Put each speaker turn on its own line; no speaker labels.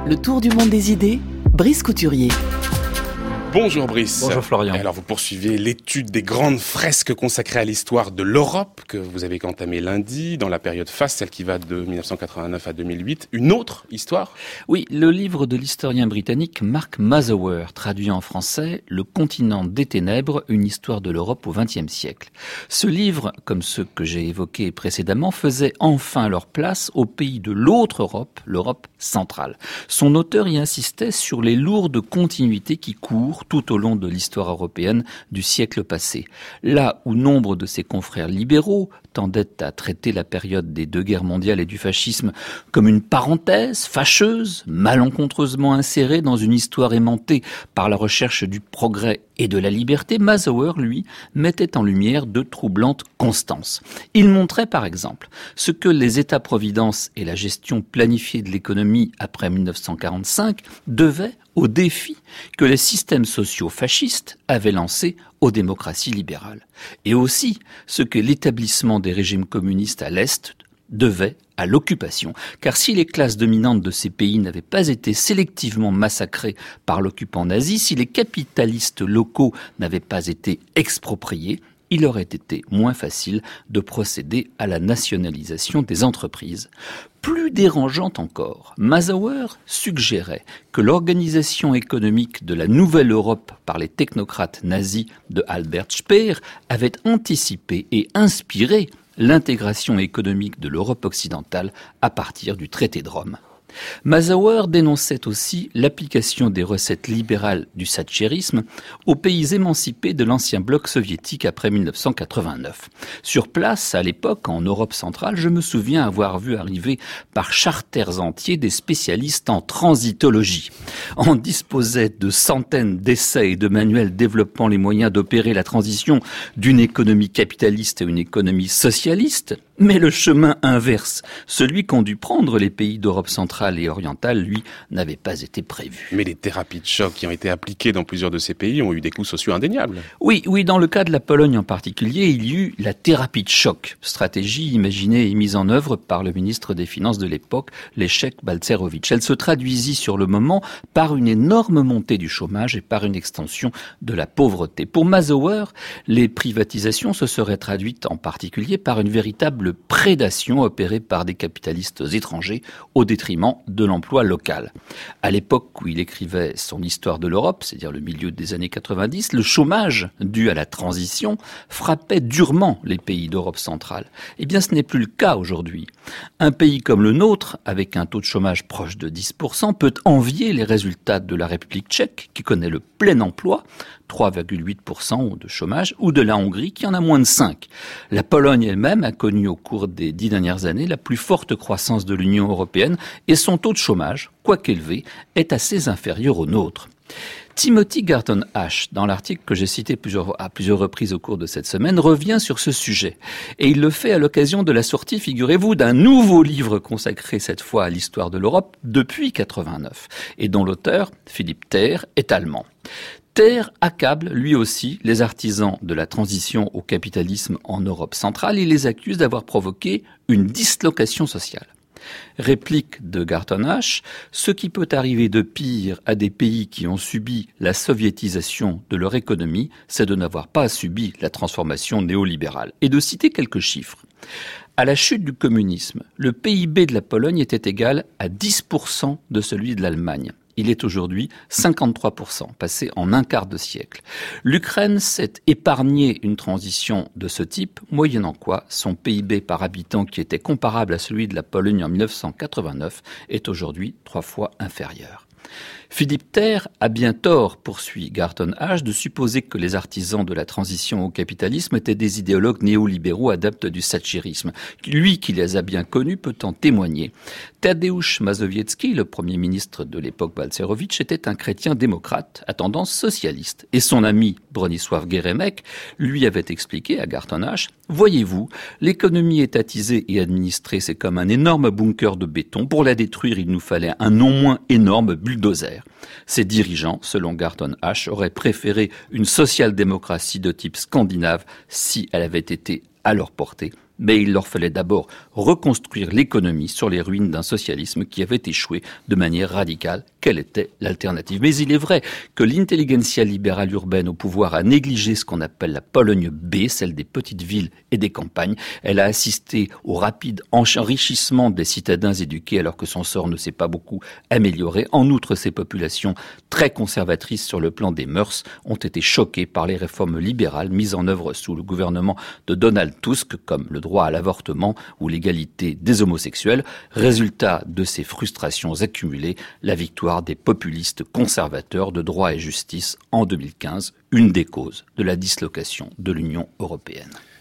Le tour du monde des idées, Brice Couturier.
Bonjour Brice.
Bonjour Florian.
Alors vous poursuivez l'étude des grandes fresques consacrées à l'histoire de l'Europe que vous avez entamée lundi dans la période faste, celle qui va de 1989 à 2008. Une autre histoire ?
Oui, le livre de l'historien britannique Mark Mazower, traduit en français « Le continent des ténèbres, une histoire de l'Europe au XXe siècle ». Ce livre, comme ceux que j'ai évoqués précédemment, faisait enfin leur place au pays de l'autre Europe, l'Europe centrale. Son auteur y insistait sur les lourdes continuités qui courent tout au long de l'histoire européenne du siècle passé. Là où nombre de ses confrères libéraux tendaient à traiter la période des deux guerres mondiales et du fascisme comme une parenthèse fâcheuse, malencontreusement insérée dans une histoire aimantée par la recherche du progrès et de la liberté, Mazower, lui, mettait en lumière de troublantes constances. Il montrait par exemple ce que les États-providence et la gestion planifiée de l'économie après 1945 devaient aux défis que les systèmes sociaux fascistes avaient lancés aux démocraties libérales. Et aussi ce que l'établissement des régimes communistes à l'Est devait à l'occupation. Car si les classes dominantes de ces pays n'avaient pas été sélectivement massacrées par l'occupant nazi, si les capitalistes locaux n'avaient pas été expropriés, il aurait été moins facile de procéder à la nationalisation des entreprises. Plus dérangeant encore, Mazower suggérait que l'organisation économique de la nouvelle Europe par les technocrates nazis de Albert Speer avait anticipé et inspiré l'intégration économique de l'Europe occidentale à partir du traité de Rome. Mazower dénonçait aussi l'application des recettes libérales du thatchérisme aux pays émancipés de l'ancien bloc soviétique après 1989. Sur place, à l'époque, en Europe centrale, je me souviens avoir vu arriver par charters entiers des spécialistes en transitologie. On disposait de centaines d'essais et de manuels développant les moyens d'opérer la transition d'une économie capitaliste à une économie socialiste, mais le chemin inverse, celui qu'ont dû prendre les pays d'Europe centrale et orientale, lui, n'avait pas été prévu.
Mais les thérapies de choc qui ont été appliquées dans plusieurs de ces pays ont eu des coûts sociaux indéniables.
Oui, dans le cas de la Pologne en particulier, il y eut la thérapie de choc, stratégie imaginée et mise en œuvre par le ministre des Finances de l'époque, Leszek Balcerowicz. Elle se traduisit sur le moment par une énorme montée du chômage et par une extension de la pauvreté. Pour Mazower, les privatisations se seraient traduites en particulier par une véritable prédation opérée par des capitalistes étrangers au détriment de l'emploi local. À l'époque où il écrivait son histoire de l'Europe, c'est-à-dire le milieu des années 90, le chômage dû à la transition frappait durement les pays d'Europe centrale. Eh bien, ce n'est plus le cas aujourd'hui. Un pays comme le nôtre, avec un taux de chômage proche de 10%, peut envier les résultats de la République tchèque, qui connaît le plein emploi, 3,8% de chômage, ou de la Hongrie, qui en a moins de 5%. La Pologne elle-même a connu au cours des 10 dernières années la plus forte croissance de l'Union européenne, et son taux de chômage, quoiqu'élevé, est assez inférieur au nôtre. Timothy Garton Ash, dans l'article que j'ai cité à plusieurs reprises au cours de cette semaine, revient sur ce sujet. Et il le fait à l'occasion de la sortie, figurez-vous, d'un nouveau livre consacré cette fois à l'histoire de l'Europe depuis 89, et dont l'auteur, Philippe Thaer, est allemand. Thaer accable, lui aussi, les artisans de la transition au capitalisme en Europe centrale. Il les accuse d'avoir provoqué une dislocation sociale. Réplique de Garton Ash, ce qui peut arriver de pire à des pays qui ont subi la soviétisation de leur économie, c'est de n'avoir pas subi la transformation néolibérale. Et de citer quelques chiffres. À la chute du communisme, le PIB de la Pologne était égal à 10% de celui de l'Allemagne. Il est aujourd'hui 53%, passé en un quart de siècle. L'Ukraine s'est épargnée une transition de ce type, moyennant quoi son PIB par habitant, qui était comparable à celui de la Pologne en 1989, est aujourd'hui 3 fois inférieur. Philippe Thaer a bien tort, poursuit Garton Ash, de supposer que les artisans de la transition au capitalisme étaient des idéologues néolibéraux adeptes du thatchérisme. Lui qui les a bien connus peut en témoigner. Tadeusz Mazowiecki, le premier ministre de l'époque Balcerowicz, était un chrétien démocrate à tendance socialiste. Et son ami Bronisław Geremek lui avait expliqué à Garton Ash « Voyez-vous, l'économie étatisée et administrée, c'est comme un énorme bunker de béton. Pour la détruire, il nous fallait un non moins énorme bulldozer. Ces dirigeants, selon Garton Ash, auraient préféré une social-démocratie de type scandinave si elle avait été à leur portée, Mais il leur fallait d'abord reconstruire l'économie sur les ruines d'un socialisme qui avait échoué de manière radicale. Quelle était l'alternative? Mais il est vrai que l'intelligentsia libérale urbaine au pouvoir a négligé ce qu'on appelle la Pologne B, celle des petites villes et des campagnes. Elle a assisté au rapide enrichissement des citadins éduqués alors que son sort ne s'est pas beaucoup amélioré. En outre, ces populations très conservatrices sur le plan des mœurs ont été choquées par les réformes libérales mises en œuvre sous le gouvernement de Donald Tusk, comme le droit à l'avortement ou l'égalité des homosexuels. Résultat de ces frustrations accumulées, la victoire des populistes conservateurs de droit et justice en 2015, une des causes de la dislocation de l'Union européenne.